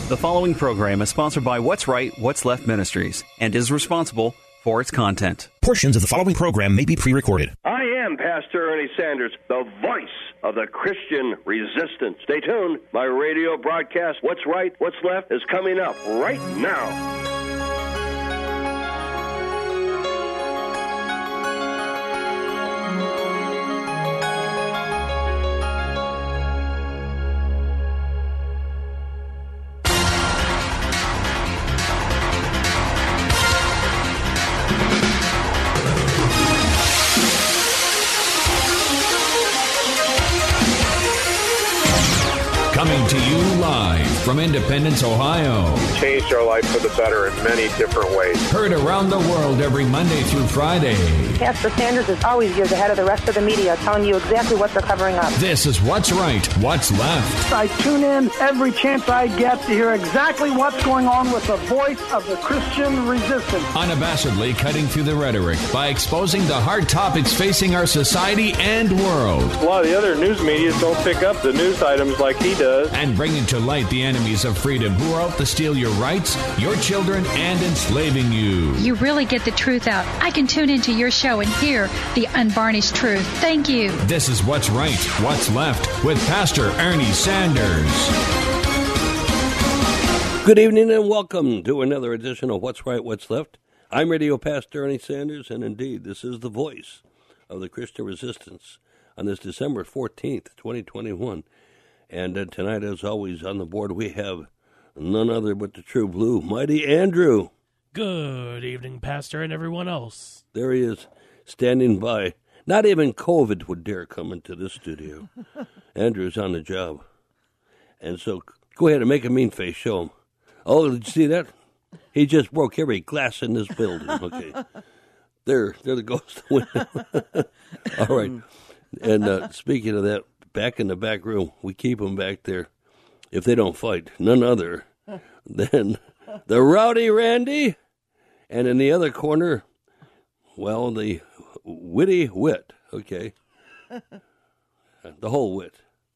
The following program is sponsored by What's Right, What's Left Ministries and is responsible for its content. Portions of the following program may be pre-recorded. I am Pastor Ernie Sanders, the voice of the Christian resistance. Stay tuned. My radio broadcast, What's Right, What's Left, is coming up right now. Coming to you live from Independence, Ohio. Changed our life for the better in many different ways. Heard around the world every Monday through Friday. Pastor Sanders is always years ahead of the rest of the media, telling you exactly what they're covering up. This is What's Right, What's Left. I tune in every chance I get to hear exactly what's going on with the voice of the Christian resistance. Unabashedly cutting through the rhetoric by exposing the hard topics facing our society and world. A lot of the other news medias don't pick up the news items like he does. And bringing to light the enemies of freedom who are out to steal your rights, your children, and enslaving you. You really get the truth out. I can tune into your show and hear the unvarnished truth. Thank you. This is What's Right, What's Left with Pastor Ernie Sanders. Good evening and welcome to another edition of What's Right, What's Left. I'm Radio Pastor Ernie Sanders, and indeed, this is the voice of the Christian resistance on this December 14th, 2021. And tonight, as always, on the board, we have none other but the true blue, Mighty Andrew. Good evening, Pastor, and everyone else. There he is, standing by. Not even COVID would dare come into this studio. Andrew's on the job. And so, go ahead and make a mean face. Show him. Oh, did you see that? He just broke every glass in this building. Okay. There the ghost window. All right. And speaking of that, back in the back room, we keep them back there. If they don't fight, none other than the Rowdy Randy. And in the other corner, well, the Witty Wit. Okay. The whole wit.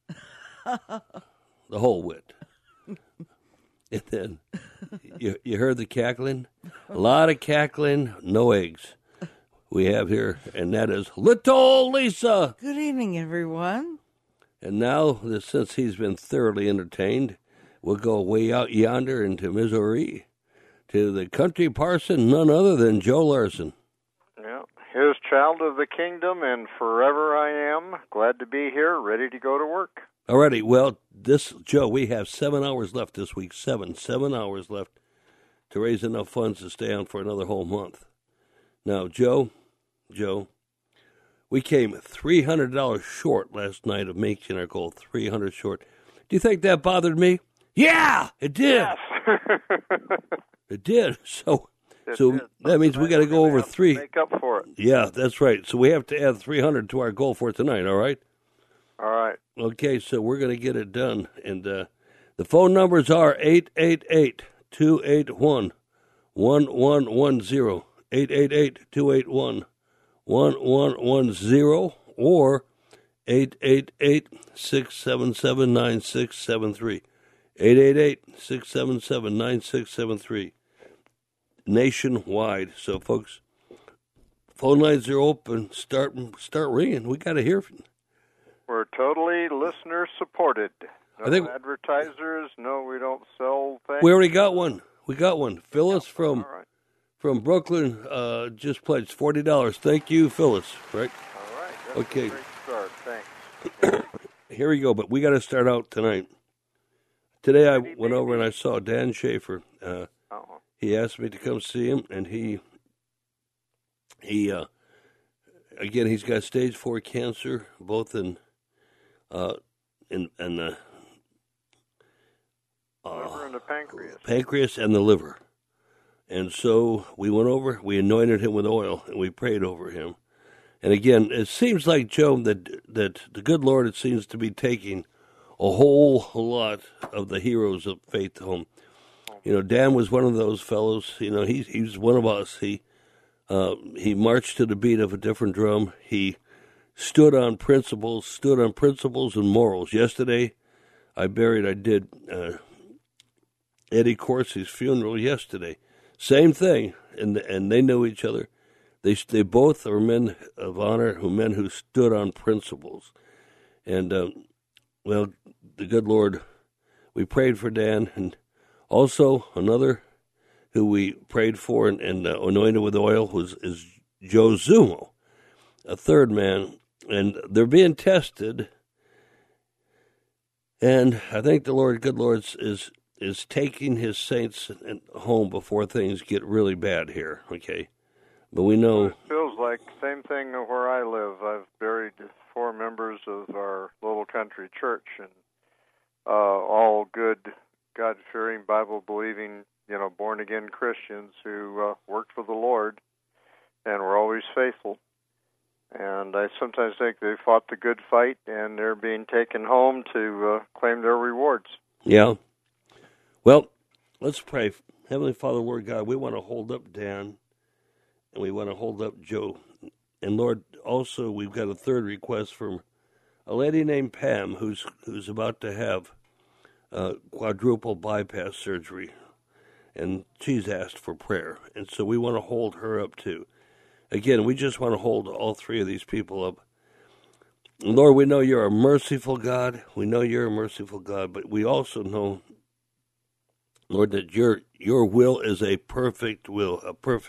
The whole wit. And then you heard the cackling? A lot of cackling, no eggs. We have here, and that is Little Lisa. Good evening, everyone. And now, since he's been thoroughly entertained, we'll go way out yonder into Missouri to the country parson, none other than Joe Larson. Yeah, his child of the kingdom, and forever I am. Glad to be here, ready to go to work. All righty. Well, Joe, we have 7 hours left this week. 7 hours left to raise enough funds to stay on for another whole month. Now, Joe, we came $300 short last night of making our goal. $300 short. Do you think that bothered me? Yeah, it did. Yes. It did. So that means we got to go over three. Make up for it. Yeah, that's right. So we have to add 300 to our goal for tonight. All right. All right. Okay, so we're going to get it done, and the phone numbers are 888-281-1110, 888-281-1110, or 888-677-9673, 888-677-9673, nationwide. So, folks, phone lines are open. Start ringing. We got to hear from you. We're totally listener-supported. No advertisers. No, we don't sell things. We already got one. Phyllis from Brooklyn just pledged $40. Thank you, Phyllis. Right? All right. That's okay. A great start. Thanks. Here we go, but we got to start out tonight. Today I went over and I saw Dan Schaefer. He asked me to come see him, and he again, he's got stage 4 cancer, both in liver and the pancreas. Pancreas and the liver. And so we went over, we anointed him with oil, and we prayed over him. And again, it seems like, Joe, that the good Lord, it seems to be taking a whole lot of the heroes of faith home. You know, Dan was one of those fellows. You know, he's one of us. He marched to the beat of a different drum. He stood on principles and morals. Yesterday, I did Eddie Corsi's funeral yesterday. Same thing, and they knew each other. They both are men of honor, men who stood on principles. And, well, the good Lord, we prayed for Dan, and also another who we prayed for and anointed with oil is Joe Zumo, a third man, and they're being tested. And I think the Lord, good Lord, is taking his saints home before things get really bad here, okay? But we know... It feels like the same thing where I live. I've buried 4 members of our little country church, and all good, God-fearing, Bible-believing, born-again Christians who worked for the Lord and were always faithful. And I sometimes think they fought the good fight, and they're being taken home to claim their rewards. Yeah. Well, let's pray. Heavenly Father, Lord God, we want to hold up Dan, and we want to hold up Joe. And Lord, also we've got a third request from a lady named Pam who's about to have quadruple bypass surgery, and she's asked for prayer. And so we want to hold her up too. Again, we just want to hold all 3 of these people up. And Lord, we know you're a merciful God. We know you're a merciful God, but we also know, Lord, that your will is a perfect will.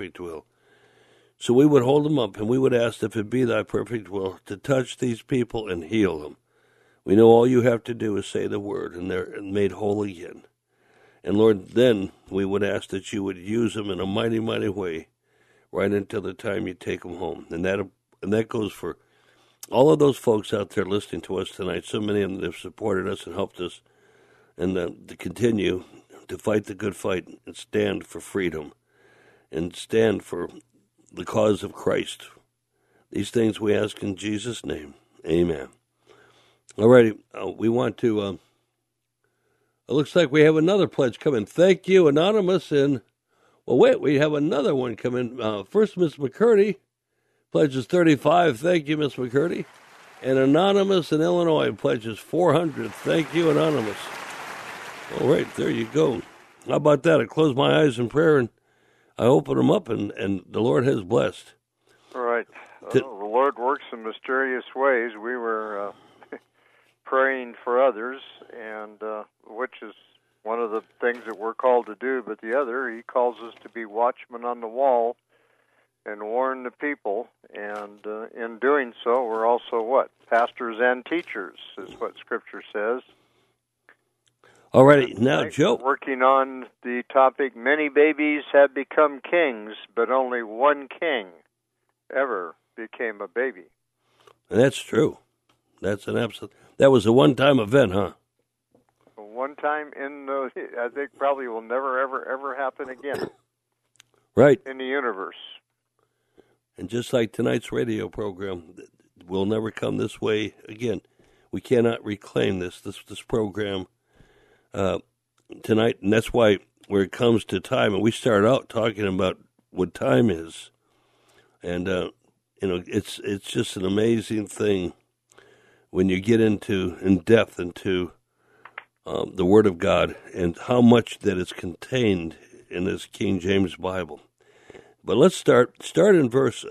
So we would hold them up, and we would ask, if it be thy perfect will, to touch these people and heal them. We know all you have to do is say the word, and they're made whole again. And Lord, then we would ask that you would use them in a mighty, mighty way right until the time you take them home. And that goes for all of those folks out there listening to us tonight. So many of them that have supported us and helped us, and to continue to fight the good fight and stand for freedom and stand for the cause of Christ. These things we ask in Jesus' name. Amen. All righty. We want to... it looks like we have another pledge coming. Thank you, Anonymous. And, well, wait, we have another one coming. First, Miss McCurdy pledges $35. Thank you, Miss McCurdy. And Anonymous in Illinois pledges $400. Thank you, Anonymous. All right, there you go. How about that? I close my eyes in prayer, and I open them up, and the Lord has blessed. All right. The Lord works in mysterious ways. We were praying for others, and which is one of the things that we're called to do, but the other, he calls us to be watchmen on the wall and warn the people, and in doing so, we're also what? Pastors and teachers, is what Scripture says. All righty, now, Joe. Working on the topic, many babies have become kings, but only one king ever became a baby. And that's true. That's an absolute... That was a one-time event, huh? One time I think probably will never, ever, ever happen again. Right. In the universe. And just like tonight's radio program, will never come this way again. We cannot reclaim this program tonight, and that's why where it comes to time, and we start out talking about what time is, and it's just an amazing thing when you get in depth into the Word of God and how much that is contained in this King James Bible. But let's start in verse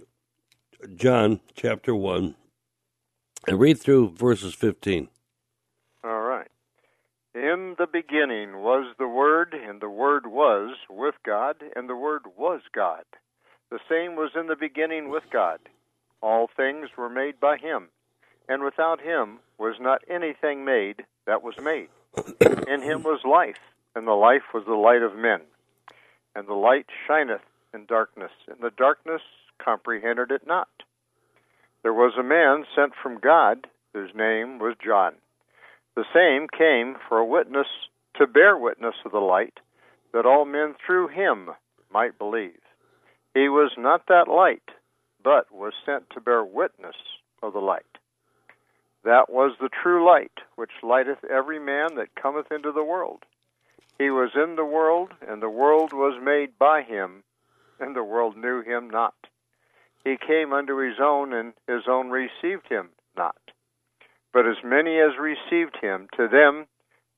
John chapter 1 and read through verses 15. All right. In the beginning was the Word, and the Word was with God, and the Word was God. The same was in the beginning with God. All things were made by him, and without him was not anything made that was made. In him was life, and the life was the light of men. And the light shineth in darkness, and the darkness comprehended it not. There was a man sent from God, whose name was John. The same came for a witness, to bear witness of the light, that all men through him might believe. He was not that light, but was sent to bear witness of the light. That was the true light, which lighteth every man that cometh into the world. He was in the world, and the world was made by him, and the world knew him not. He came unto his own, and his own received him not. But as many as received him, to them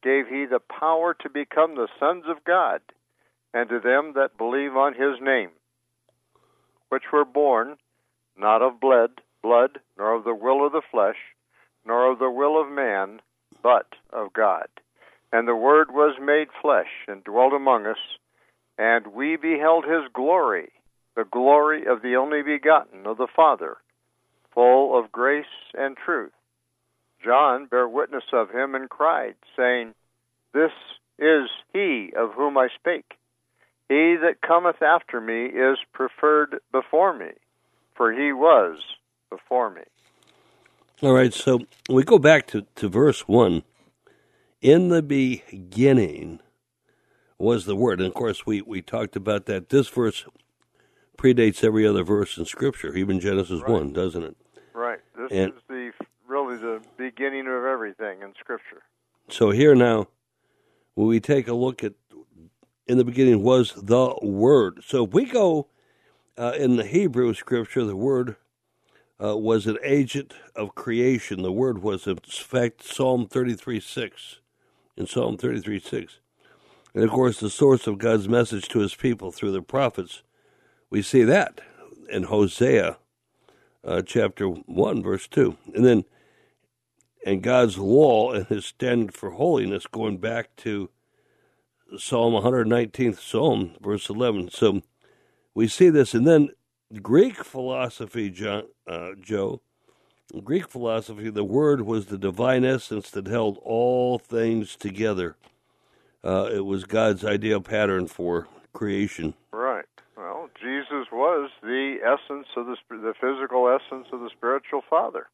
gave he the power to become the sons of God, and to them that believe on his name, which were born not of blood, nor of the will of the flesh, nor of the will of man, but of God. And the Word was made flesh, and dwelt among us, and we beheld his glory, the glory of the only begotten of the Father, full of grace and truth. John bare witness of him, and cried, saying, This is he of whom I spake. He that cometh after me is preferred before me, for he was before me. All right, so we go back to verse 1. In the beginning was the Word. And, of course, we talked about that. This verse predates every other verse in Scripture, even Genesis 1, doesn't it? Right. This is really the beginning of everything in Scripture. So here now, when we take a look at, in the beginning was the Word. So if we go in the Hebrew Scripture, the Word was an agent of creation. The Word was, in fact, Psalm 33:6. In Psalm 33:6. And, of course, the source of God's message to his people through the prophets. We see that in Hosea chapter 1, verse 2. And then, and God's law and his standard for holiness, going back to Psalm 119th Psalm, verse 11. So we see this. And then Greek philosophy, Joe, in Greek philosophy, the Word was the divine essence that held all things together. It was God's ideal pattern for creation. Right. Well, Jesus was the essence of the physical essence of the spiritual Father.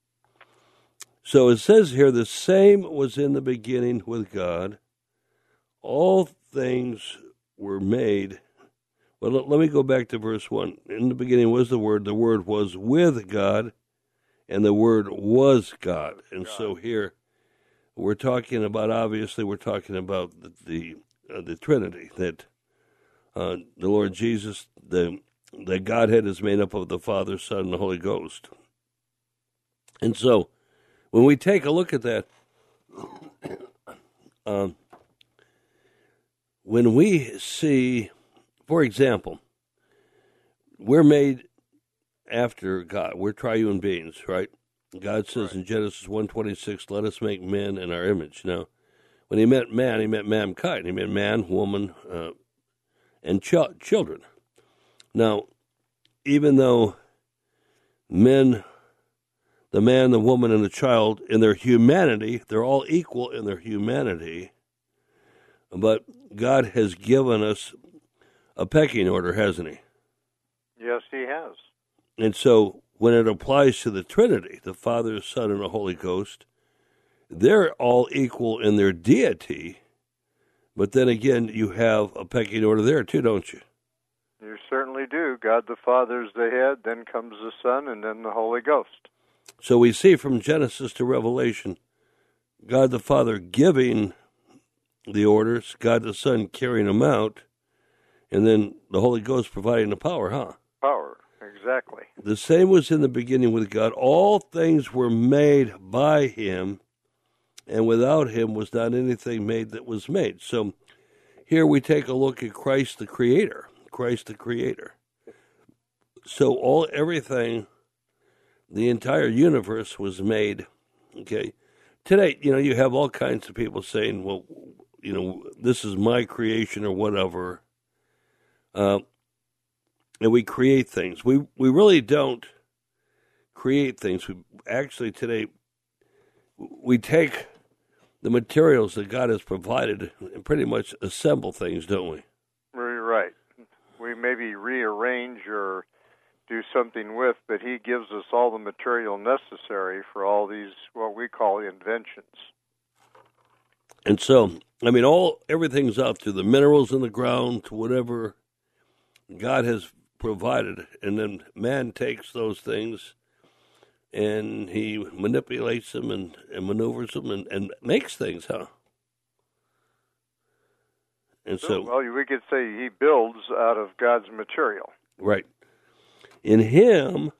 So it says here, the same was in the beginning with God. All things were made. Well, let me go back to verse 1. In the beginning was the Word was with God, and the Word was God. And so here we're talking about, obviously, we're talking about the Trinity, that the Lord Jesus, the Godhead is made up of the Father, Son, and the Holy Ghost. And so when we take a look at that, when we see, for example, we're made after God. We're triune beings, right? God says in Genesis 1:26, let us make man in our image. Now, when he meant man, he meant mankind. He meant man, woman, and children. Now, even though the man, the woman, and the child, in their humanity, they're all equal in their humanity, but God has given us a pecking order, hasn't he? Yes, he has. And so when it applies to the Trinity, the Father, Son, and the Holy Ghost, they're all equal in their deity, but then again, you have a pecking order there too, don't you? You certainly do. God the Father is the head, then comes the Son, and then the Holy Ghost. So we see from Genesis to Revelation, God the Father giving the orders, God the Son carrying them out, and then the Holy Ghost providing the power, huh? Power, exactly. The same was in the beginning with God. All things were made by him, and without him was not anything made that was made. So here we take a look at Christ the Creator. Christ the Creator. So everything, the entire universe was made. Okay. Today, you have all kinds of people saying, well, this is my creation or whatever. And we create things. We really don't create things. We actually today, we take the materials that God has provided and pretty much assemble things, don't we? Right. We maybe rearrange or do something with, but he gives us all the material necessary for all these, what we call inventions. And so, everything's out to the minerals in the ground, to whatever God has provided, and then man takes those things and he manipulates them and maneuvers them and makes things, huh? And so, well, we could say he builds out of God's material. Right. In him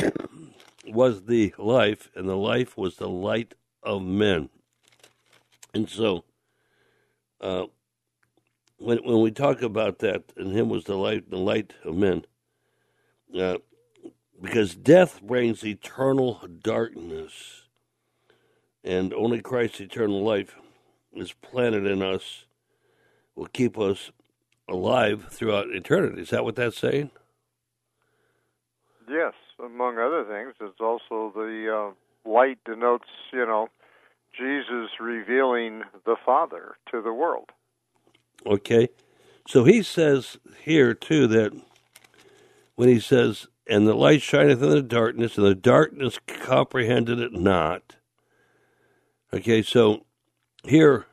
was the life, and the life was the light of men. And so, when we talk about that, and him was the light of men, because death brings eternal darkness, and only Christ's eternal life is planted in us, will keep us alive throughout eternity. Is that what that's saying? Yes, among other things. It's also the light denotes, Jesus revealing the Father to the world. Okay. So he says here, too, that when he says, and the light shineth in the darkness, and the darkness comprehended it not. Okay, so here,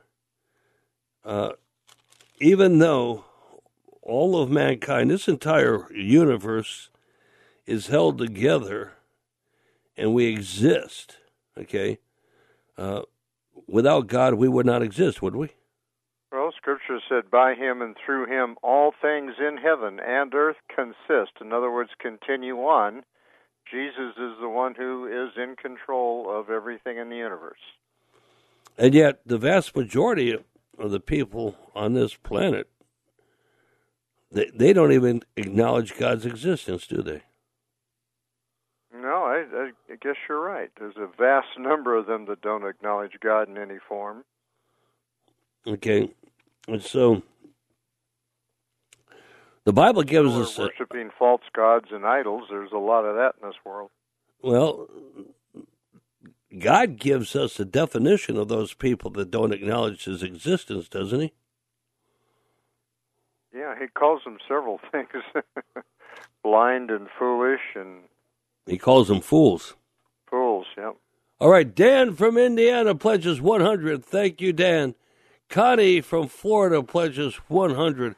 even though all of mankind, this entire universe is held together and we exist, okay, without God we would not exist, would we? Well, Scripture said, by him and through him all things in heaven and earth consist. In other words, continue on. Jesus is the one who is in control of everything in the universe. And yet, the vast majority of the people on this planet, they don't even acknowledge God's existence, do they? No, I guess you're right. There's a vast number of them that don't acknowledge God in any form. Okay, and so the Bible gives us worshiping false gods and idols. There's a lot of that in this world. Well, God gives us a definition of those people that don't acknowledge his existence, doesn't he? Yeah, he calls them several things. Blind and foolish, and he calls them fools. Fools, yep. All right, Dan from Indiana pledges 100. Thank you, Dan. Connie from Florida pledges 100.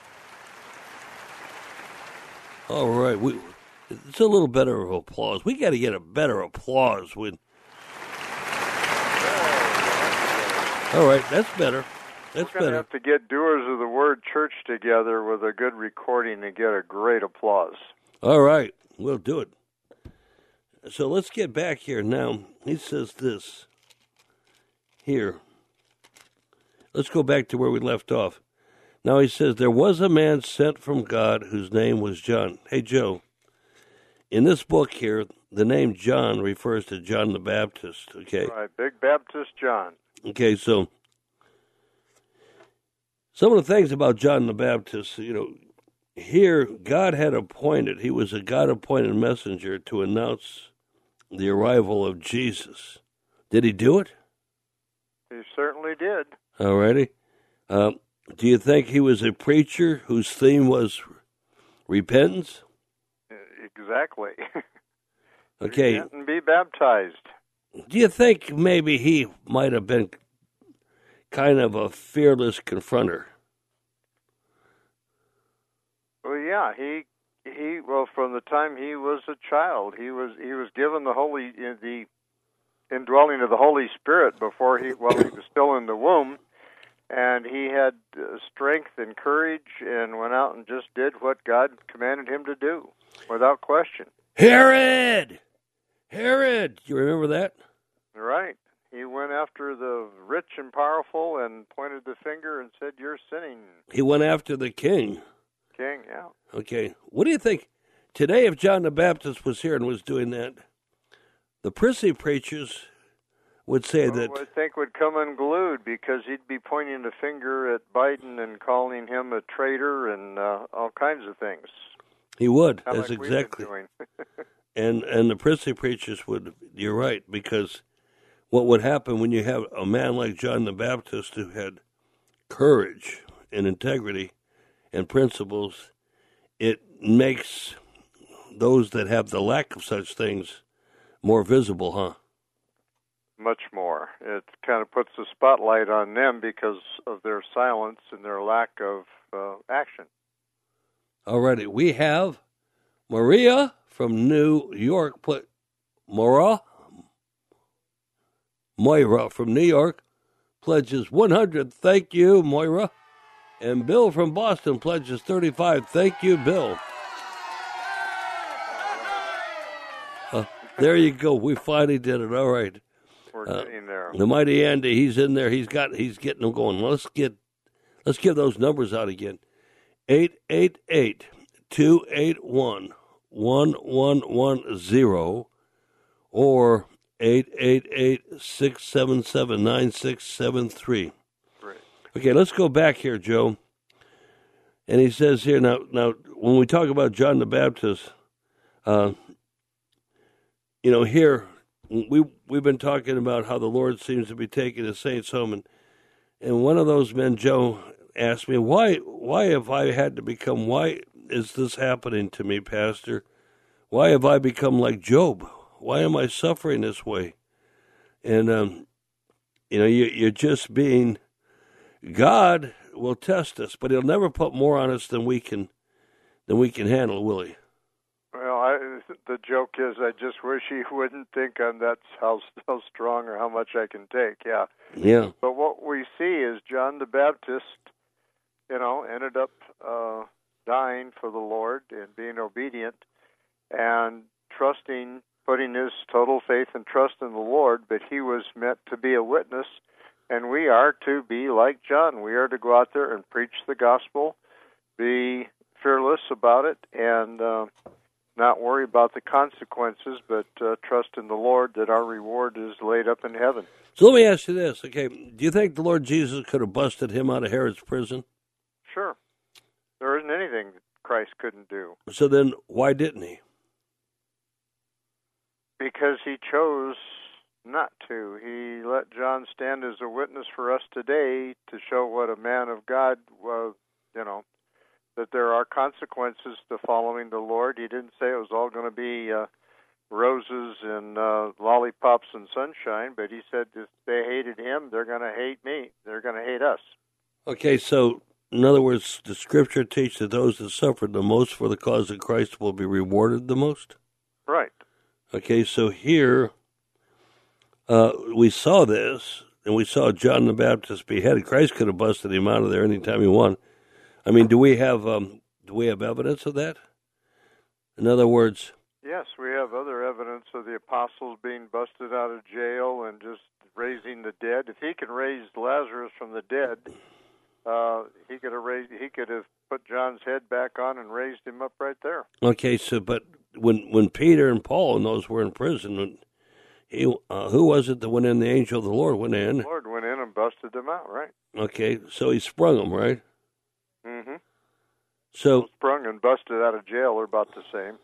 All right, it's a little better of applause. We got to get a better applause when. All right, that's better. That's We're going to have to get Doers of the Word Church together with a good recording to get a great applause. All right, we'll do it. So let's get back here now. He says this here. Let's go back to where we left off. Now he says, there was a man sent from God whose name was John. Hey, Joe, in this book here, the name John refers to John the Baptist, okay? Right, Big Baptist John. Okay, so some of the things about John the Baptist, here God had appointed, he was a God-appointed messenger to announce the arrival of Jesus. Did he do it? He certainly did. All righty. Do you think he was a preacher whose theme was repentance? Exactly. Okay. Repent and be baptized. Do you think maybe he might have been kind of a fearless confronter? Well, yeah, he from the time he was a child, he was given the indwelling of the Holy Spirit before he was still in the womb, and he had strength and courage and went out and just did what God commanded him to do without question. Herod, you remember that? Right. He went after the rich and powerful and pointed the finger and said, "You're sinning." He went after the king. King, yeah. Okay. What do you think? Today, if John the Baptist was here and was doing that, the prissy preachers would say that... I think would come unglued because he'd be pointing the finger at Biden and calling him a traitor and all kinds of things. He would. How That's like exactly. we've been doing. And the prissy preachers would... You're right, because what would happen when you have a man like John the Baptist who had courage and integrity and principles, it makes those that have the lack of such things more visible, huh? Much more. It kind of puts the spotlight on them because of their silence and their lack of action. Alrighty, we have Maria from New York. Moira from New York pledges 100. Thank you, Moira. And Bill from Boston pledges 35. Thank you, Bill. There you go. We finally did it. All right. We're getting there. The mighty Andy, he's in there. He's getting them going. Let's give those numbers out again. 888-281-1110 or 888-677-9673. Right. Okay, let's go back here, Joe. And he says here, now when we talk about John the Baptist, here we've been talking about how the Lord seems to be taking the saints home, and one of those men, Joe, asked me, why have I had to become, why is this happening to me, Pastor? Why have I become like Job? Why am I suffering this way? And, you're just being, God will test us, but he'll never put more on us than we can handle, will he? Well, the joke is, I just wish he wouldn't think I'm that's how strong or how much I can take. Yeah. Yeah. But what we see is John the Baptist, ended up dying for the Lord and being obedient and trusting, putting his total faith and trust in the Lord. But he was meant to be a witness, and we are to be like John. We are to go out there and preach the gospel, be fearless about it, and not worry about the consequences, but trust in the Lord that our reward is laid up in heaven. So let me ask you this, okay? Do you think the Lord Jesus could have busted him out of Herod's prison? Sure. There isn't anything Christ couldn't do. So then why didn't he? Because he chose not to. He let John stand as a witness for us today to show what a man of God was, that there are consequences to following the Lord. He didn't say it was all going to be roses and lollipops and sunshine, but he said if they hated him, they're going to hate me. They're going to hate us. Okay, so in other words, the Scripture teaches that those that suffered the most for the cause of Christ will be rewarded the most? Right. Okay, so here we saw this, and we saw John the Baptist beheaded. Christ could have busted him out of there anytime he wanted. I mean, do we have evidence of that? In other words, yes, we have other evidence of the apostles being busted out of jail and just raising the dead. If he can raise Lazarus from the dead, he could have put John's head back on and raised him up right there. Okay, so but when Peter and Paul and those were in prison, who was it that went in? The angel of the Lord went in. The Lord went in and busted them out, right? Okay, so he sprung them, right? Mm-hmm. So sprung and busted out of jail are about the same.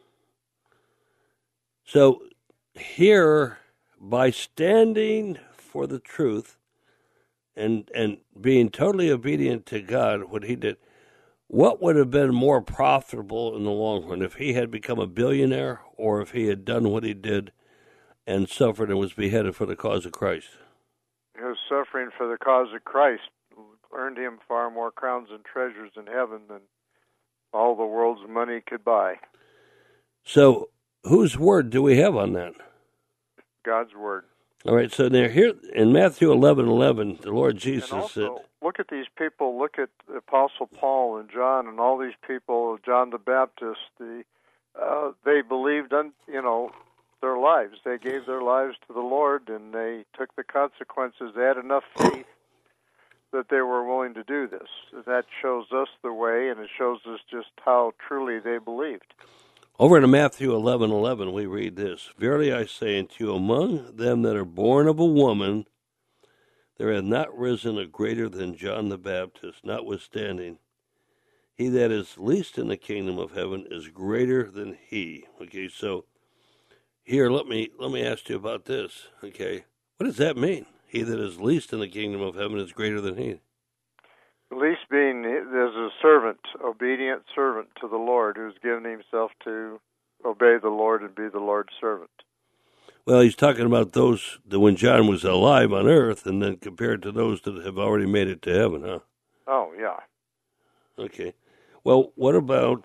So here, by standing for the truth and being totally obedient to God, what he did, what would have been more profitable in the long run, if he had become a billionaire or if he had done what he did and suffered and was beheaded for the cause of Christ? His suffering for the cause of Christ earned him far more crowns and treasures in heaven than all the world's money could buy. So, whose word do we have on that? God's word. All right, so now here in Matthew 11:11, the Lord Jesus said, look at these people, look at the Apostle Paul and John and all these people, John the Baptist, they believed, their lives. They gave their lives to the Lord, and they took the consequences. They had enough faith that they were willing to do this. That shows us the way, and it shows us just how truly they believed. Over in Matthew 11:11, we read this: Verily I say unto you, among them that are born of a woman, there hath not risen a greater than John the Baptist. Notwithstanding, he that is least in the kingdom of heaven is greater than he. Okay, so here, let me ask you about this. Okay, what does that mean? He that is least in the kingdom of heaven is greater than he. Least being as a servant, obedient servant to the Lord, who's given himself to obey the Lord and be the Lord's servant. Well, he's talking about those that when John was alive on earth, and then compared to those that have already made it to heaven, huh? Oh, yeah. Okay. Well, what about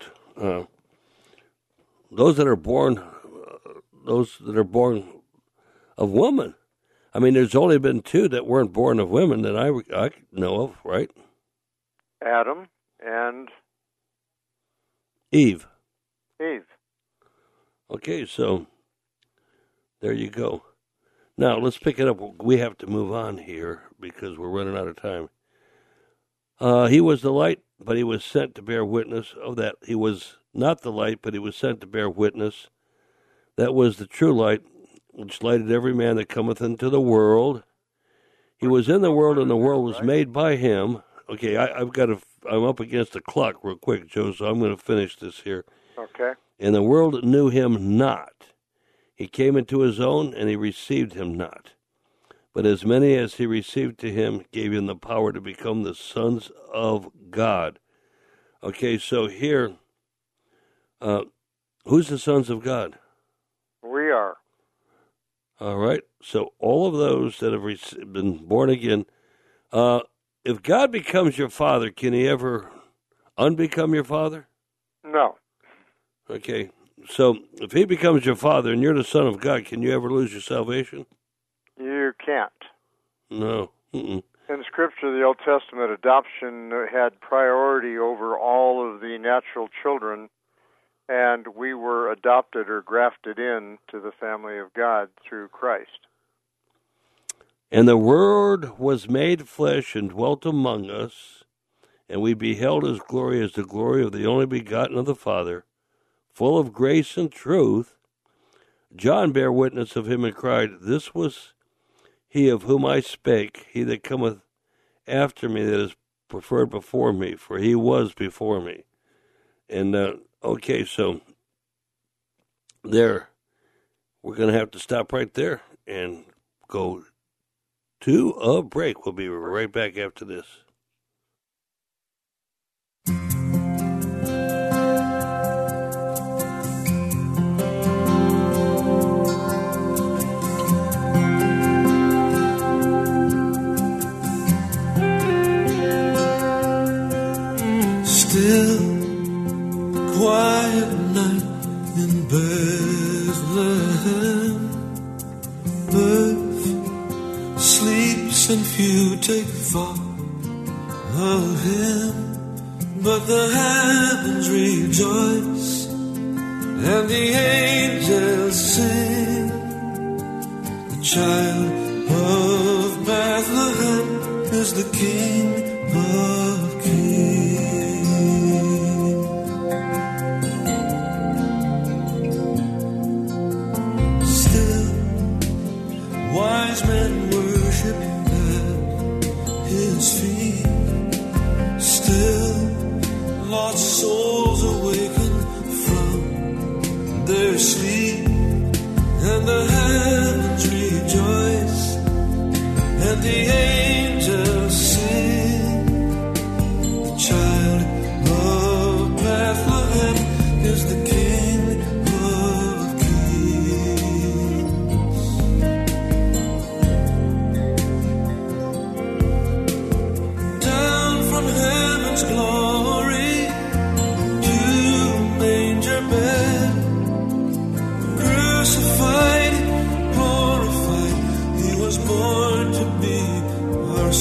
those that are born of woman? I mean, there's only been two that weren't born of women that I know of, right? Adam and Eve. Eve. Okay, so there you go. Now, let's pick it up. We have to move on here because we're running out of time. He was the light, but he was sent to bear witness of that. He was not the light, but he was sent to bear witness. That was the true light, which lighted every man that cometh into the world. He was in the world, and the world was made by him. Okay, I'm up against the clock real quick, Joe, so I'm going to finish this here. Okay. And the world knew him not. He came into his own, and he received him not. But as many as he received to him, gave him the power to become the sons of God. Okay, so here, who's the sons of God? We are. All right, so all of those that have been born again, if God becomes your father, can he ever unbecome your father? No. Okay, so if he becomes your father and you're the son of God, can you ever lose your salvation? You can't. No. Mm-mm. In Scripture, the Old Testament adoption had priority over all of the natural children, and we were adopted or grafted in to the family of God through Christ. And the Word was made flesh and dwelt among us, and we beheld his glory as the glory of the only begotten of the Father, full of grace and truth. John bare witness of him and cried, This was he of whom I spake, he that cometh after me that is preferred before me, for he was before me. And, okay, so there, we're going to have to stop right there and go to a break. We'll be right back after this. Still, quiet night in Bethlehem. Birth sleeps and few take thought of him, but the heavens rejoice and the angels sing. The child of Bethlehem is the King of Kings. Wise men worship at his feet. Still, lost souls awaken from their sleep, and the heavens rejoice, and the angels sing. The child of Bethlehem is the King of Kings. Down from heaven's glory to manger bed, crucified, glorified, he was born to be our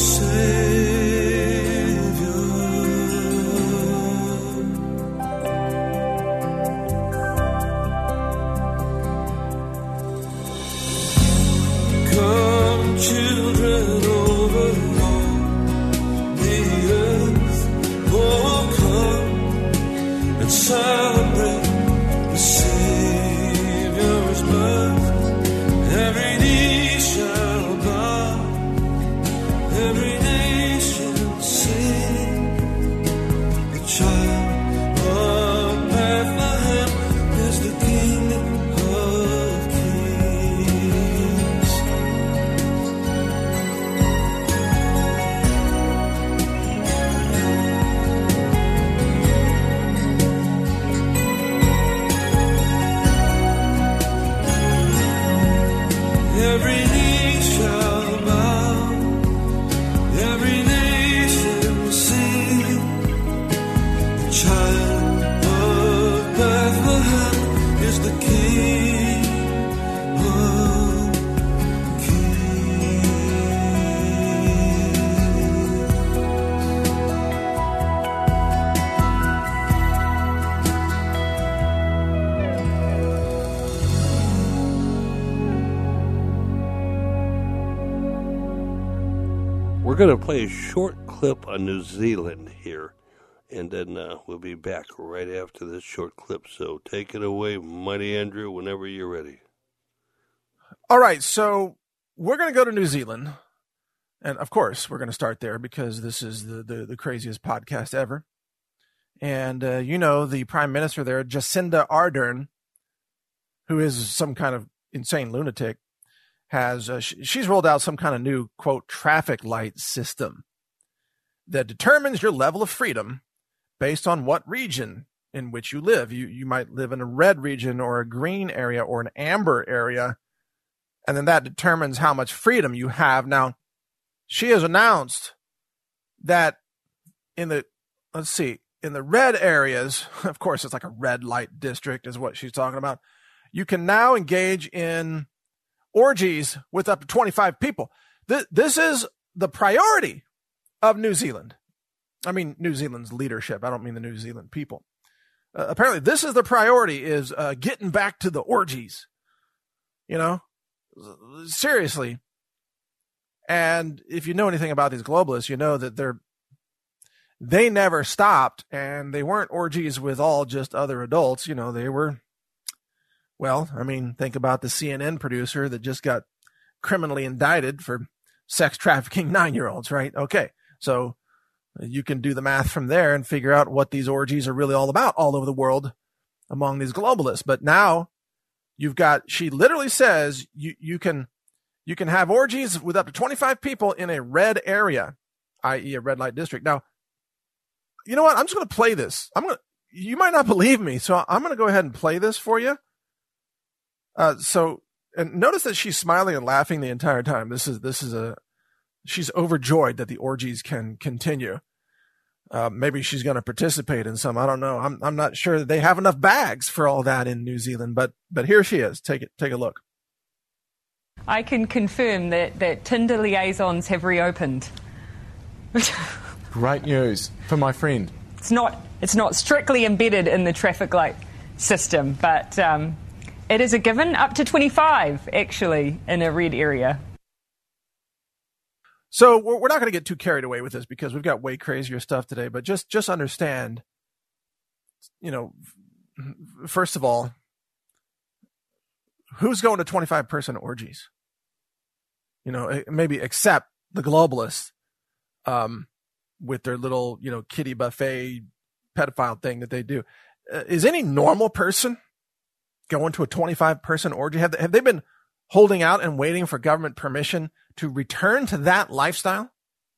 going to play a short clip on New Zealand here, and then we'll be back right after this short clip. So take it away, Mighty Andrew, whenever you're ready. All right, so we're going to go to New Zealand. And, of course, we're going to start there because this is the craziest podcast ever. And, the Prime Minister there, Jacinda Ardern, who is some kind of insane lunatic, has she's rolled out some kind of new, quote, traffic light system that determines your level of freedom based on what region in which you live. You might live in a red region or a green area or an amber area, and then that determines how much freedom you have. Now, she has announced that in the red areas, of course, it's like a red light district is what she's talking about. You can now engage in orgies with up to 25 people. This is the priority of New Zealand. I mean, New Zealand's leadership. I don't mean the New Zealand people. Apparently, this is the priority, is getting back to the orgies. Seriously. And if you know anything about these globalists, you know that they never stopped, and they weren't orgies with all just other adults. They were, think about the CNN producer that just got criminally indicted for sex trafficking 9-year-olds, right? Okay. So you can do the math from there and figure out what these orgies are really all about all over the world among these globalists. But now she literally says you can have orgies with up to 25 people in a red area, i.e. a red light district. Now, you know what? I'm just going to play this. You might not believe me, so I'm going to go ahead and play this for you. And notice that she's smiling and laughing the entire time. She's overjoyed that the orgies can continue. Maybe she's going to participate in some. I don't know. I'm not sure that they have enough bags for all that in New Zealand, but here she is. Take a look. I can confirm that Tinder liaisons have reopened. Great news for my friend. It's not strictly embedded in the traffic light system, but it is a given, up to 25 actually in a red area. So we're not going to get too carried away with this because we've got way crazier stuff today. But just understand, first of all, who's going to 25-person orgies? Maybe except the globalists. With their little, kiddie buffet pedophile thing that they do. Is any normal person going to a 25-person orgy? Have they been holding out and waiting for government permission to return to that lifestyle?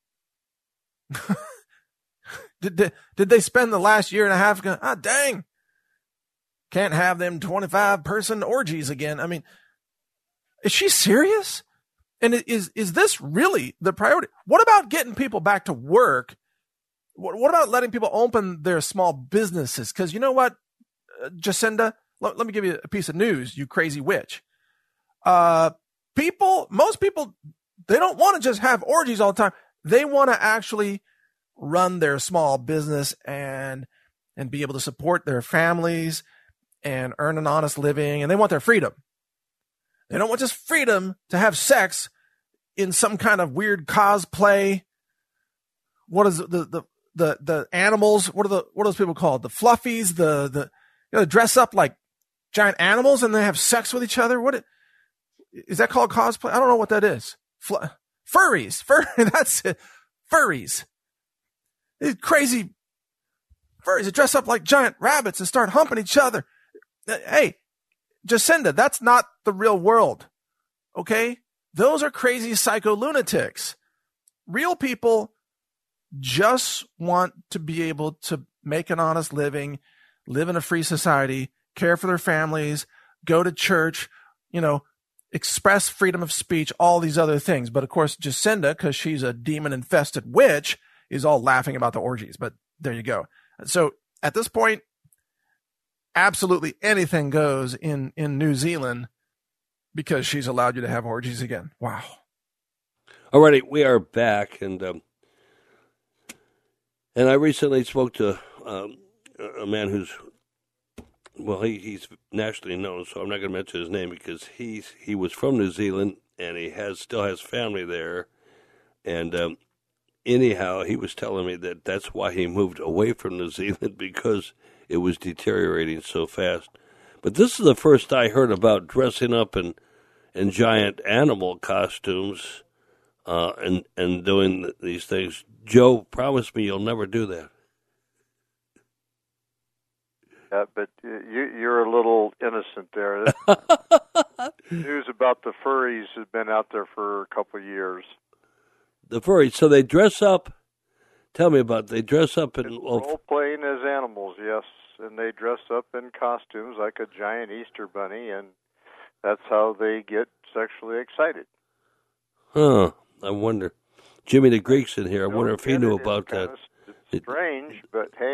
Did they spend the last year and a half going, dang, can't have them 25-person orgies again? I mean, is she serious? And is this really the priority? What about getting people back to work? What about letting people open their small businesses? Because you know what, Jacinda, let me give you a piece of news, you crazy witch. Most people, they don't want to just have orgies all the time. They want to actually run their small business and be able to support their families and earn an honest living. And they want their freedom. They don't want just freedom to have sex in some kind of weird cosplay. What is the animals? What are those people called? The fluffies, dress up like giant animals and they have sex with each other. What is that called? Cosplay? I don't know what that is. Furries. That's it. Furries. These crazy furries that dress up like giant rabbits and start humping each other. Hey, Jacinda, that's not the real world. Okay? Those are crazy psycho lunatics. Real people just want to be able to make an honest living, live in a free society, care for their families, go to church, express freedom of speech, all these other things. But of course, Jacinda, because she's a demon-infested witch, is all laughing about the orgies. But there you go. So at this point, absolutely anything goes in New Zealand because she's allowed you to have orgies again. Wow. All righty, we are back, and I recently spoke to a man who's, he's nationally known, so I'm not going to mention his name because he was from New Zealand and he still has family there, and anyhow, he was telling me that that's why he moved away from New Zealand, because it was deteriorating so fast. But this is the first I heard about dressing up in giant animal costumes and doing these things. Joe, promise me you'll never do that. But you're a little innocent there. News about the furries has been out there for a couple of years. The furries, so they dress up. Tell me about it. They dress up in role-playing as animals, yes. And they dress up in costumes like a giant Easter bunny, and that's how they get sexually excited. Huh. I wonder. Jimmy the Greek's in here. I wonder if he knew about that. It's strange, but hey.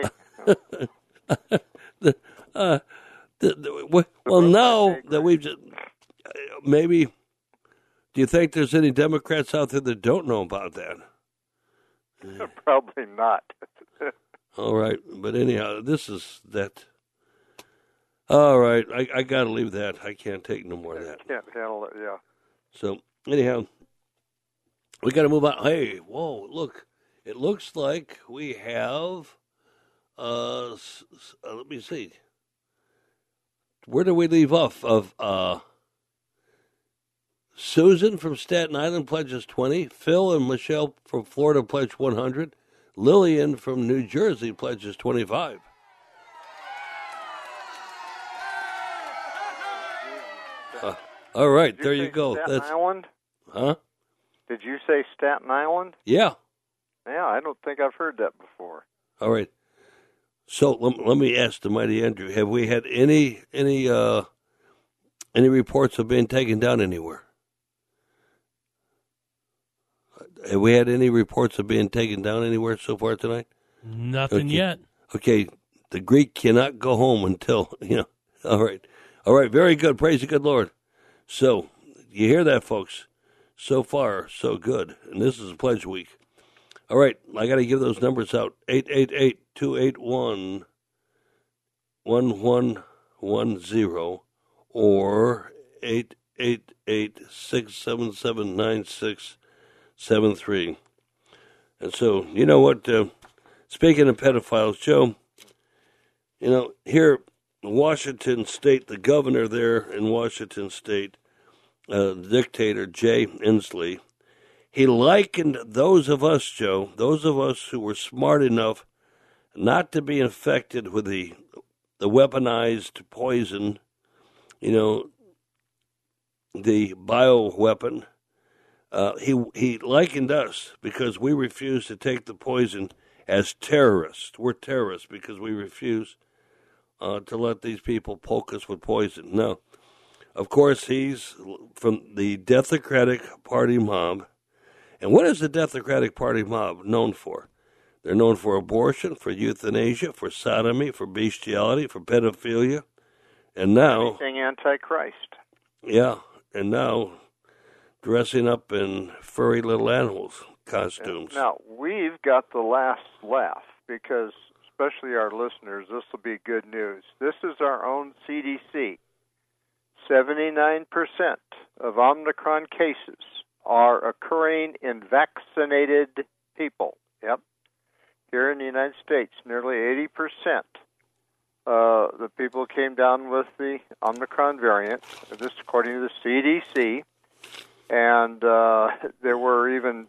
Well, now that we've just, maybe, do you think there's any Democrats out there that don't know about that? Probably not. All right, but anyhow, this is that. All right, I got to leave that. I can't take no more of that. Can't handle it, yeah. So, anyhow, we got to move on. Hey, whoa, look. It looks like we have, let me see. Where do we leave off? Of Susan from Staten Island pledges 20. Phil and Michelle from Florida pledge 100. Lillian from New Jersey pledges 25. All right, there you go. Staten Island? Huh? Did you say Staten Island? Yeah. Yeah, I don't think I've heard that before. All right. So let me ask the mighty Andrew: have we had any reports of being taken down anywhere? Have we had any reports of being taken down anywhere so far tonight? Nothing yet. Okay, the Greek cannot go home until, All right, very good. Praise the good Lord. So, you hear that, folks? So far, so good. And this is Pledge Week. All right, I got to give those numbers out. 888-281-1110 or 888-677-9673. And so, you know what? Speaking of pedophiles, Joe, here in Washington State, the governor there in Washington State, dictator Jay Inslee, he likened those of us, Joe, those of us who were smart enough not to be infected with the weaponized poison, the bioweapon. He likened us, because we refuse to take the poison, as terrorists. We're terrorists because we refuse to let these people poke us with poison. No. Of course, he's from the Democratic Party mob. And what is the Democratic Party mob known for? They're known for abortion, for euthanasia, for sodomy, for bestiality, for pedophilia. And now... anything antichrist. Yeah, and now dressing up in furry little animals costumes. Now, we've got the last laugh, because, especially our listeners, this will be good news. This is our own CDC. 79% of Omicron cases are occurring in vaccinated people. Yep. Here in the United States, nearly 80% the people came down with the Omicron variant. This according to the CDC. And there were even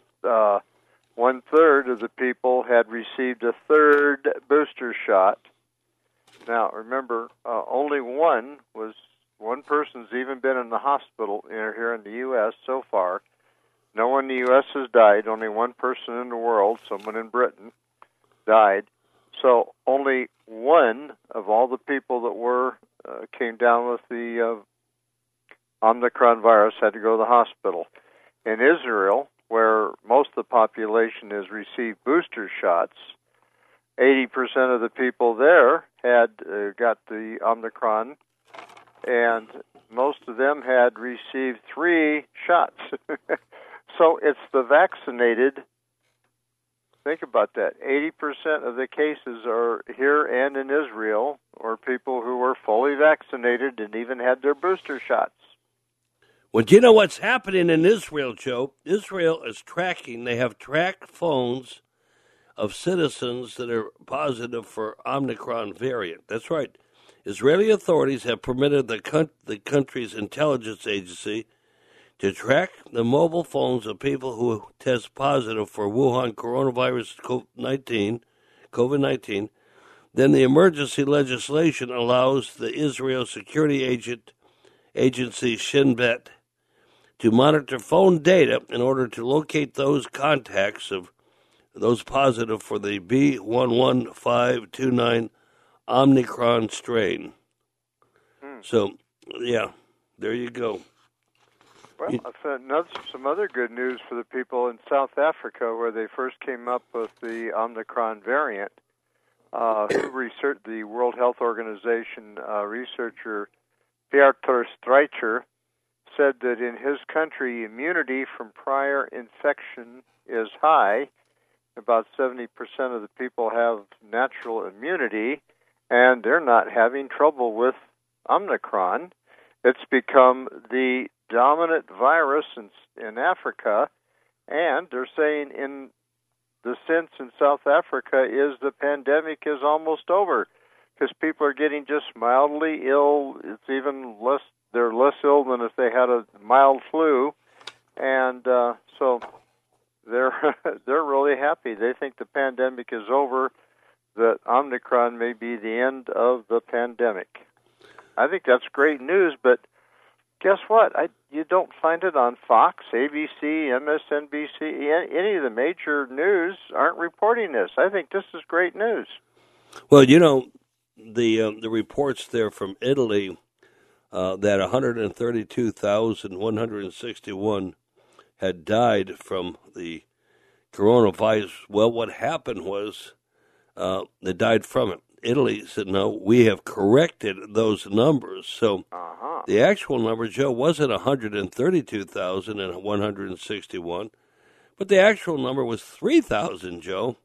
1/3 of the people had received a third booster shot. Now, remember, only one person's even been in the hospital here in the U.S. so far. No one in the U.S. has died. Only one person in the world, someone in Britain, died. So only one of all the people that came down with the Omicron virus had to go to the hospital. In Israel, where most of the population has received booster shots, 80% of the people there had got the Omicron, and most of them had received 3 shots. So it's the vaccinated. Think about that. 80% of the cases are here and in Israel, or people who were fully vaccinated and even had their booster shots. Well, do you know what's happening in Israel, Joe? Israel is tracking. They have tracked phones of citizens that are positive for Omicron variant. That's right. Israeli authorities have permitted the country's intelligence agency to track the mobile phones of people who test positive for Wuhan coronavirus COVID-19. Then the emergency legislation allows the Israel security agency Shin Bet to monitor phone data in order to locate those contacts of those positive for the B11529 Omicron strain. So, yeah, there you go. Well, I've found some other good news for the people in South Africa, where they first came up with the Omicron variant. The World Health Organization researcher Pieter Streicher said that in his country, immunity from prior infection is high. About 70% of the people have natural immunity, and they're not having trouble with Omicron. It's become the dominant virus in Africa, and they're saying in the sense in South Africa is the pandemic is almost over because people are getting just mildly ill. It's even less. They're less ill than if they had a mild flu, and so they're really happy. They think the pandemic is over. That Omicron may be the end of the pandemic. I think that's great news, but guess what? You don't find it on Fox, ABC, MSNBC. Any of the major news aren't reporting this. I think this is great news. Well, you know, the reports there from Italy that 132,161 had died from the coronavirus. Well, what happened was they died from it. Italy said, no, we have corrected those numbers. So the actual number, Joe, wasn't 132,161, but the actual number was 3,000, Joe,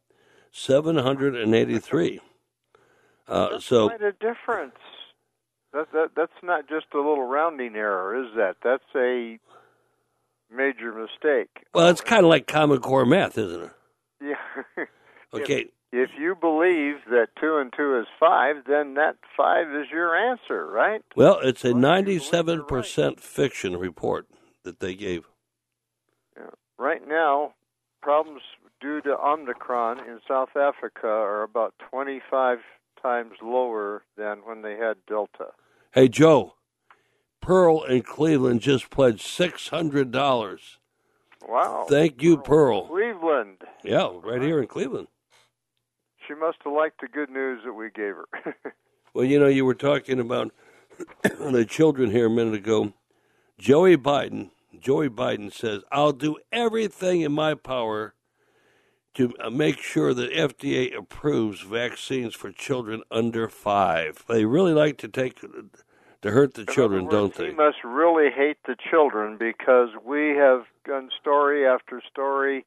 783. That's so quite a difference. That's not just a little rounding error, is that? That's a major mistake. Well, it's kind of like Common Core math, isn't it? Yeah. Okay. If you believe that 2 and 2 is 5, then that 5 is your answer, right? Well, it's a 97% fiction report that they gave. Yeah. Right now, problems due to Omicron in South Africa are about 25 times lower than when they had Delta. Hey, Joe, Pearl in Cleveland just pledged $600. Wow. Thank you, Pearl. Cleveland. Yeah, right here in Cleveland. She must have liked the good news that we gave her. Well, you know, you were talking about the children here a minute ago. Joey Biden says, I'll do everything in my power to make sure that FDA approves vaccines for children under 5. They really like to hurt the children, don't they? He must really hate the children because we have done story after story.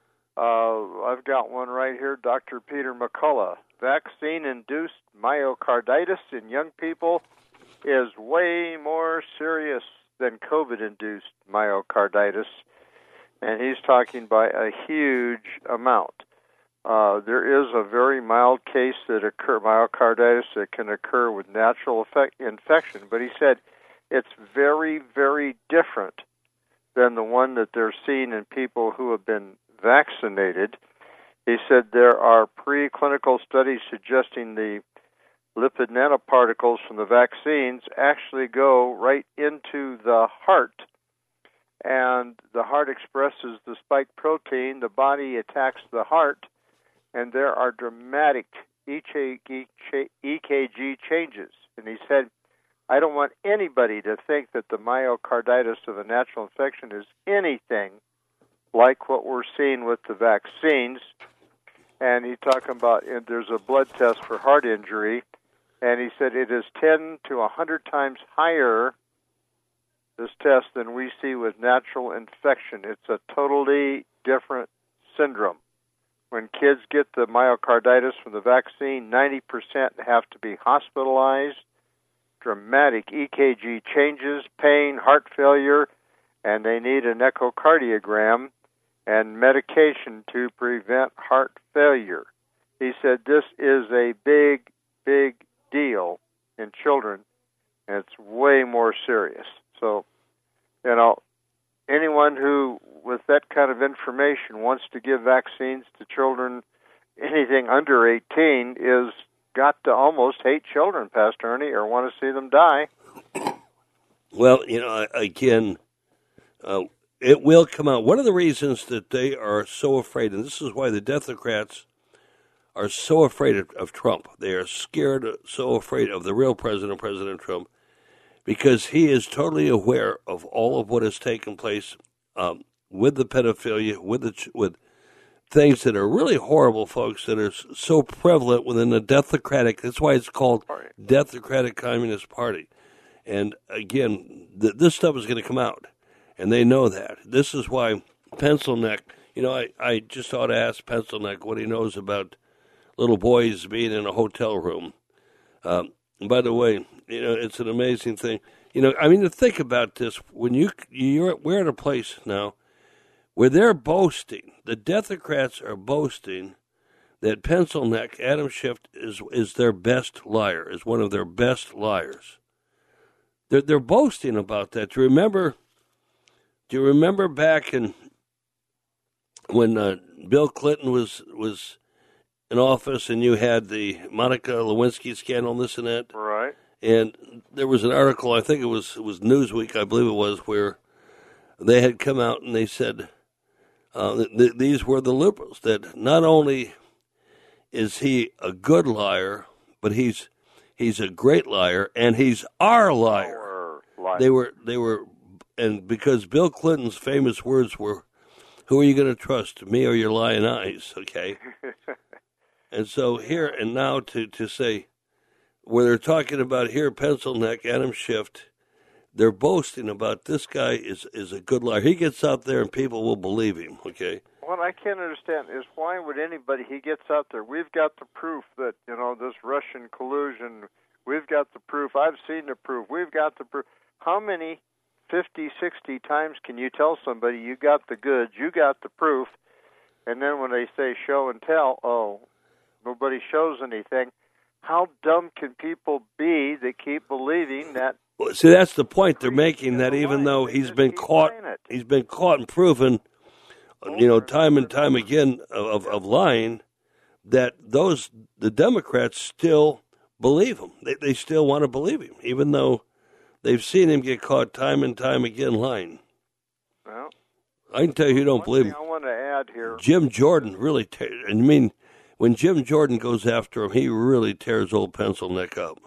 I've got one right here, Dr. Peter McCullough. Vaccine-induced myocarditis in young people is way more serious than COVID-induced myocarditis, and he's talking by a huge amount. There is a very mild case myocarditis that can occur with natural infection, but he said it's very, very different than the one that they're seeing in people who have been vaccinated. He said there are preclinical studies suggesting the lipid nanoparticles from the vaccines actually go right into the heart, and the heart expresses the spike protein. The body attacks the heart, and there are dramatic EKG changes. And he said, I don't want anybody to think that the myocarditis of a natural infection is anything like what we're seeing with the vaccines. And he's talking about there's a blood test for heart injury, and he said it is 10 to 100 times higher, this test, than we see with natural infection. It's a totally different syndrome. When kids get the myocarditis from the vaccine, 90% have to be hospitalized, dramatic EKG changes, pain, heart failure, and they need an echocardiogram and medication to prevent heart failure. He said this is a big, big deal in children, and it's way more serious. So, anyone who, with that kind of information, wants to give vaccines to children, anything under 18, is got to almost hate children, Pastor Ernie, or want to see them die. Well, again, it will come out. One of the reasons that they are so afraid, and this is why the Democrats are so afraid of Trump. They are scared, so afraid of the real president, President Trump, because he is totally aware of all of what has taken place with the pedophilia, with things that are really horrible, folks, that are so prevalent within the Democratic. That's why it's called Democratic Communist Party. And again, this stuff is going to come out, and they know that. This is why Pencil Neck, I just ought to ask Pencil Neck what he knows about little boys being in a hotel room. And by the way, it's an amazing thing. To think about this, when we're at a place now where they're boasting, the Democrats are boasting that Pencil Neck, Adam Schiff, is their best liar, is one of their best liars. They're boasting about that. Do you remember back when Bill Clinton was in office and you had the Monica Lewinsky scandal, this and that? Right. And there was an article, I think it was Newsweek, I believe it was, where they had come out and they said these were the liberals, that not only is he a good liar, but he's a great liar, and he's our liar. They were, and because Bill Clinton's famous words were, "Who are you going to trust, me or your lying eyes?" Okay, and so here and now to say, where they're talking about here, Pencil Neck, Adam Schiff, they're boasting about this guy is a good liar. He gets out there and people will believe him. Okay. What I can't understand is why would anybody, he gets out there, we've got the proof that, this Russian collusion, we've got the proof, I've seen the proof, we've got the proof. How many 50, 60 times can you tell somebody you got the goods, you got the proof, and then when they say show and tell, nobody shows anything. How dumb can people be that keep believing that? Well, see, that's the point they're making, that even though he's been caught and proven, time and time again of lying, that the Democrats still believe him. They still want to believe him, even though they've seen him get caught time and time again lying. Well, I can tell you, don't believe him. I want to add here. Jim Jordan really, when Jim Jordan goes after him, he really tears old Pencil Neck up.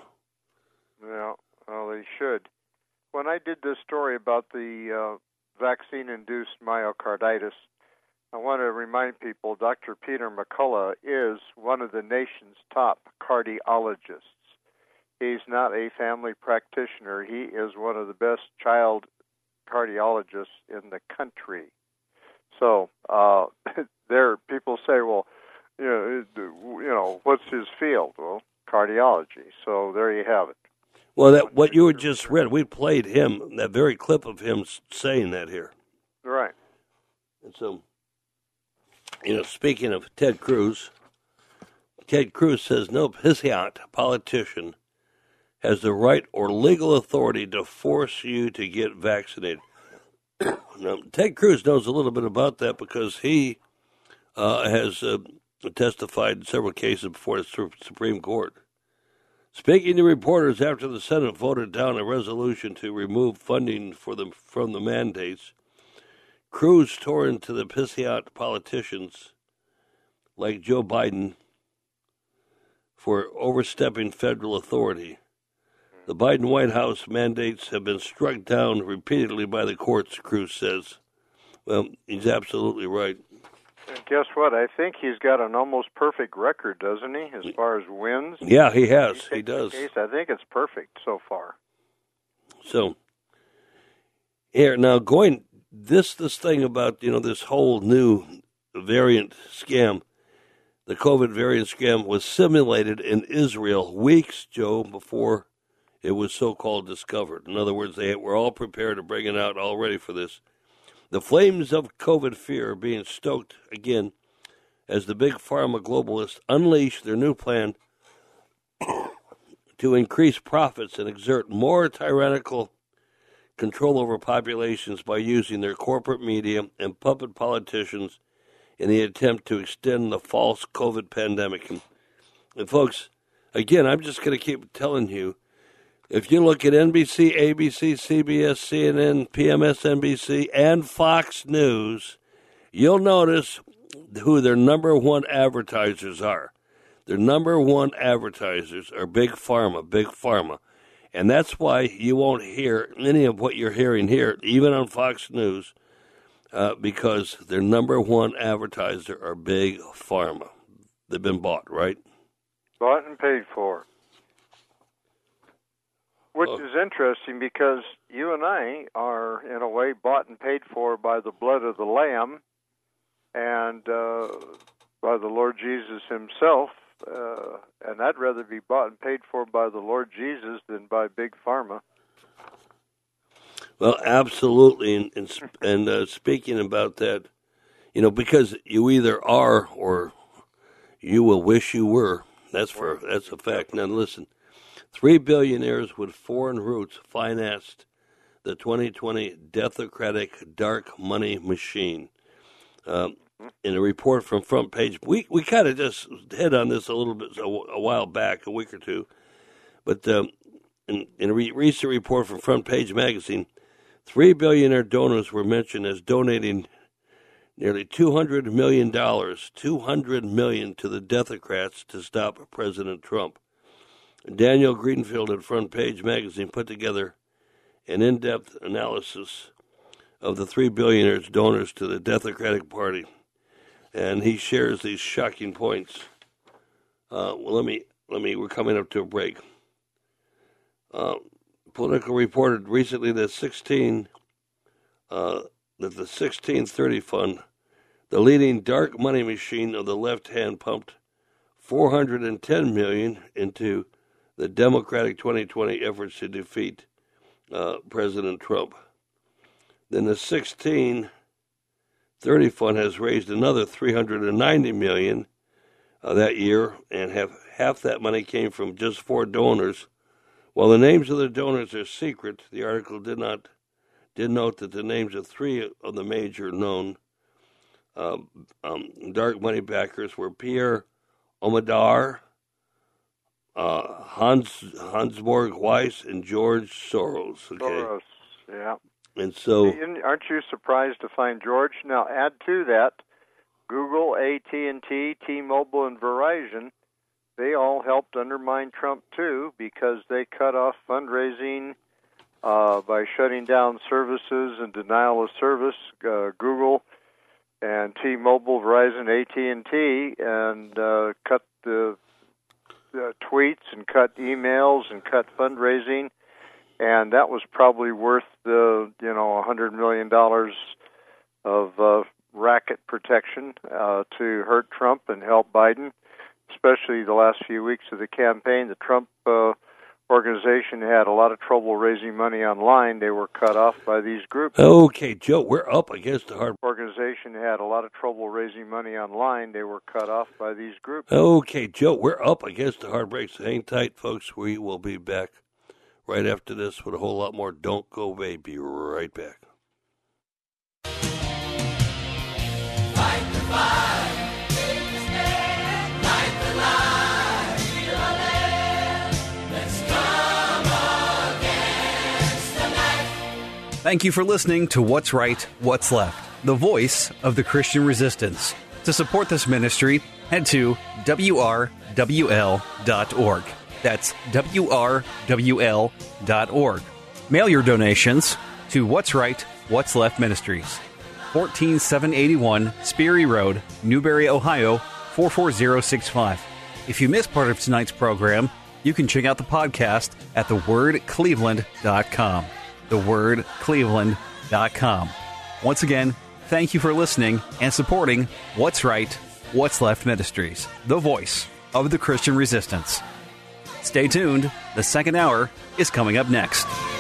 Yeah, well, they should. When I did this story about the vaccine-induced myocarditis, I want to remind people Dr. Peter McCullough is one of the nation's top cardiologists. He's not a family practitioner. He is one of the best child cardiologists in the country. So people say, well, what's his field? Well, cardiology. So there you have it. Well, what you had just read, we played him, that very clip of him saying that here. Right. And so, speaking of Ted Cruz says no pissant politician has the right or legal authority to force you to get vaccinated. Now, Ted Cruz knows a little bit about that because he has testified in several cases before the Supreme Court. Speaking to reporters after the Senate voted down a resolution to remove funding from the mandates, Cruz tore into the pissant politicians like Joe Biden for overstepping federal authority. The Biden White House mandates have been struck down repeatedly by the courts, Cruz says. Well, he's absolutely right. And guess what? I think he's got an almost perfect record, doesn't he, as far as wins? Yeah, he has. He does. I think it's perfect so far. So, here, now going, this thing about, this whole new variant scam, the COVID variant scam was simulated in Israel weeks, Joe, before it was so-called discovered. In other words, they were all prepared to bring it out, all ready for this. The flames of COVID fear are being stoked again as the big pharma globalists unleash their new plan to increase profits and exert more tyrannical control over populations by using their corporate media and puppet politicians in the attempt to extend the false COVID pandemic. And folks, again, I'm just going to keep telling you, if you look at NBC, ABC, CBS, CNN, PMSNBC, and Fox News, you'll notice who their number one advertisers are. Their number one advertisers are Big Pharma. And that's why you won't hear any of what you're hearing here, even on Fox News, because their number one advertiser are Big Pharma. They've been bought, right? Bought and paid for. Which is interesting because you and I are, in a way, bought and paid for by the blood of the Lamb and by the Lord Jesus himself. And I'd rather be bought and paid for by the Lord Jesus than by Big Pharma. Well, absolutely. And speaking about that, because you either are or you will wish you were. That's a fact. Now, listen. 3 billionaires with foreign roots financed the 2020 Democratic dark money machine. In a report from Front Page, we kind of just hit on this a little bit a while back, a week or two. But in a recent report from Front Page magazine, 3 billionaire donors were mentioned as donating nearly $200 million to the Democrats to stop President Trump. Daniel Greenfield at Front Page magazine put together an in-depth analysis of the 3 billionaires donors to the Democratic Party, and he shares these shocking points. We're coming up to a break. Politico reported recently that the 1630 Fund, the leading dark money machine of the left hand, pumped $410 million into the Democratic 2020 efforts to defeat President Trump. Then the 1630 Fund has raised another $390 million that year, and half that money came from just 4 donors. While the names of the donors are secret, the article did note that the names of 3 of the major known dark money backers were Pierre Omidyar, Hans-Georg Weiss, and George Soros. Okay? Soros, yeah. And so, aren't you surprised to find George? Now, add to that, Google, AT&T, T-Mobile, and Verizon, they all helped undermine Trump, too, because they cut off fundraising by shutting down services and denial of service. Google and T-Mobile, Verizon, AT&T, and cut the tweets and cut emails and cut fundraising, and that was probably worth the $100 million of racket protection to hurt Trump and help Biden, especially the last few weeks of the campaign. The Trump organization had a lot of trouble raising money online. They were cut off by these groups. Okay, Joe, we're up against the hard. Organization had a lot of trouble raising money online. They were cut off by these groups. Okay, Joe, we're up against the hard breaks. Hang tight, folks. We will be back right after this with a whole lot more. Don't go away. Be right back. Fight the fight, take the stand, light the light, feel the land. Let's come against the night. Thank you for listening to What's Right, What's Left, the voice of the Christian resistance. To support this ministry, head to WRWL.org. That's WRWL.org. Mail your donations to What's Right, What's Left Ministries, 14781 Sperry Road, Newberry, Ohio, 44065. If you missed part of tonight's program, you can check out the podcast at thewordcleveland.com. Thewordcleveland.com. Once again, thank you for listening and supporting What's Right, What's Left Ministries, the voice of the Christian resistance. Stay tuned. The second hour is coming up next.